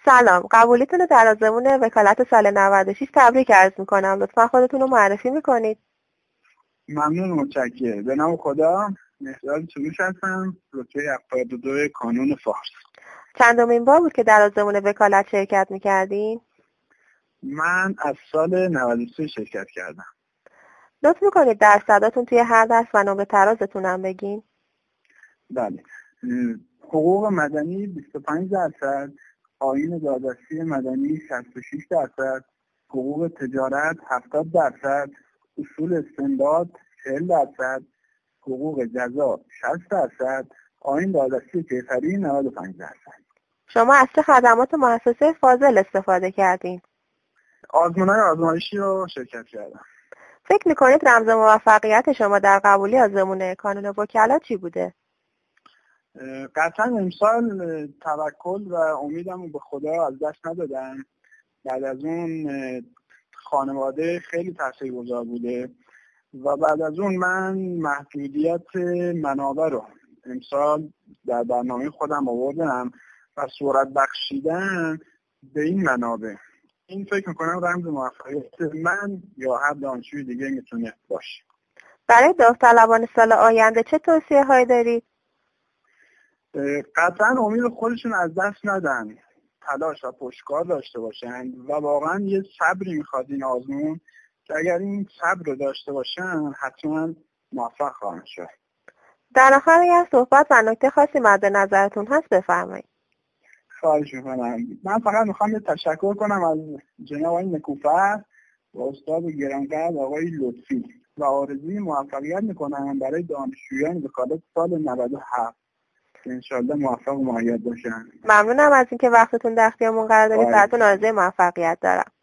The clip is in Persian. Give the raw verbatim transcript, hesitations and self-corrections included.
سلام، قبولیتون رو در آزمون وکالت سال نود و شش تبریک عرض میکنم. لطفا خودتون رو معرفی میکنید. ممنون، متشکرم. به نام خدا، مهداد چوبیش هستم، رتبه هفتاد و دو کانون فارس. چندمین بار بود که در آزمون وکالت شرکت میکردین؟ من از سال نود و سه شرکت کردم. لطف میکنید درصداتون توی هر درس و نمره ترازتون هم بگین؟ بله. حقوق مدنی بیست و پنج درصد، آیین دادرسی مدنی شصت و شش درصد، حقوق تجارت هفتاد درصد، اصول استمداد چهل درصد، حقوق جزا شصت درصد، آیین دادرسی کیفری نود و پنج درصد. شما از چه خدمات مؤسسه فاضل استفاده کردین؟ آزمون‌های آزمایشی رو شرکت کردم. فکر میکنید رمز موفقیت شما در قبولی آزمون کانون وکلا چی بوده؟ قطعا امسال توکل و امیدم رو به خدا از دست ندادم. بعد از اون خانواده خیلی تاثیرگذار بوده و بعد از اون من محدودیت منابع رو امسال در برنامه خودم آوردم و صورت بخشیدن به این منابع. این فکر میکنم رمز موفقیت من یا هر دانشجوی دیگه میتونه باشه. برای داوطلبان سال آینده چه توصیه هایی دارید؟ قطعا امید خودشون از دست ندن، تلاش و پشتکار داشته باشن و واقعا یه صبری میخواد این آزمون که اگر این صبر رو داشته باشن حتما موفق خواهند شد. در آخر اگر صحبت و نکته خاصی مد نظرتون هست بفرمایید. خواهش میکنم. من فقط میخوام یه تشکر کنم از جناب آقای نکوفر و استاد گرانقدر آقای لطفی و آرزوی موفقیت میکنم برای دانشجویان وکالت سال نود و هفت که انشالله موفق و مؤید باشن. ممنونم از اینکه وقتتون در اختیارمون قرار دادید. براتون آرزوی موفقیت دارم.